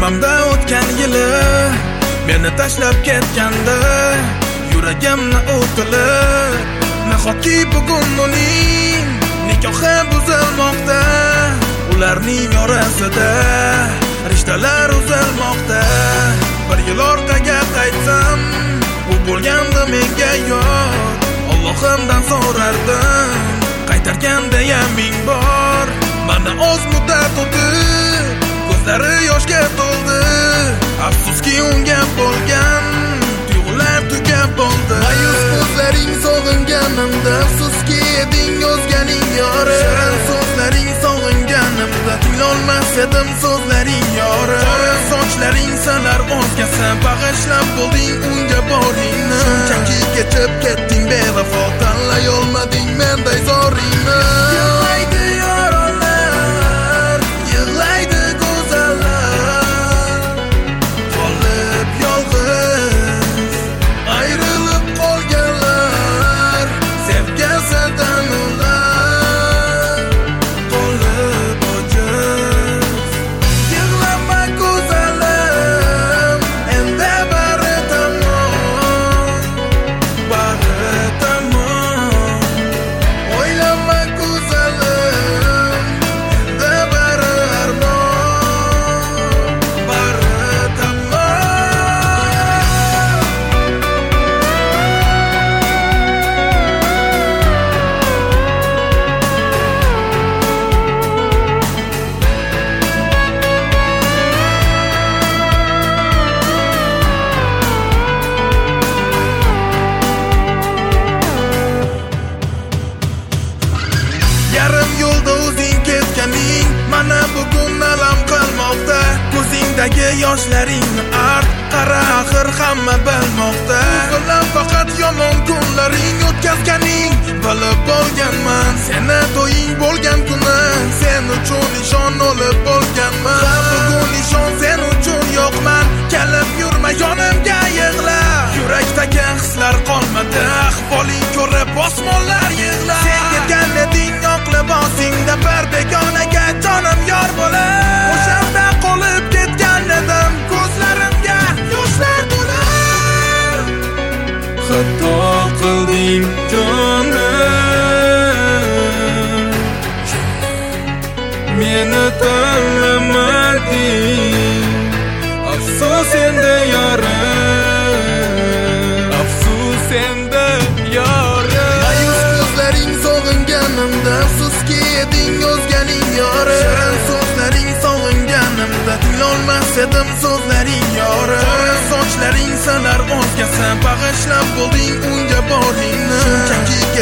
Esimda o'tgan yili meni tashlab ketganda yuragimni o'tilib, nahotki bugun uning nikohi buzilmoqda, ularning orasida rishtalar uzilmoqda. Bir yil orqaga qaytsam, u bo'lganda menga yot, Allohimdan so'rardim, qaytarganda ming bor. Mana oz muddat o'tdi, ko'zlari yoshga to'ldi, afsuski unga bo'lgan tuyg'ular tugab bo'ldi. Mayus ko'zlaring sog'inganimda, afsuski eding o'zganing yori. Shirin so'zlaring sog'inganimda, tinglolmas edim so'zlaring yori. Qora sochlaring salar o'zgasi, bag'ishlab bo'lding unga boringni. Shunchaki kechib ketding bevafo, tanlay olmading menday zoringni. Yig'laydi yorlar, yig'laydi go'zallar, qolib yolg'iz ayrilib qolganlar, sevgasidan ular qolib ojiz. Yig'lama go'zalim, endi bari tamom, bari tamom. O'ylama go'zalim, endi bari armon, bari tamom. Yarim yo'lda o'zing ketganing mana bugun alam qilmoqda. Ko'zingdagi yoshlaringni art, qara axir hamma bilmoqda. Bilan faqat yomon kunlaring o'tkazganing bilib bo'lganman. Seni to'ying bo'lgan kuni sen uchun nishon olib bo'lganman. Bugun nishon sen uchun yo'qman, kelib yurma yonimga yig'la. Yurakdagi hislar qolmadi, ahvoling ko'rib osmonlar yig'lar. Sen ketgan eding oq libosingda, bir begonaga jonim yor bo'lib. O'shanda qolib ketgan edim, ko'zlarimga yoshlar to'lib. Xato qilding jonim, meni tanlamading. Afsus endi yorim, afsus endi yorim. Mayus ko'zlaring sog'inganimda, afsuski eding o'zganing yori. Shirin so'zlaring sog'inganimda, tinglolmas edim so'zlaring yori. Qora sochlaring salar o'zgasi, bag'ishlab bo'lding unga boringni. Shunchaki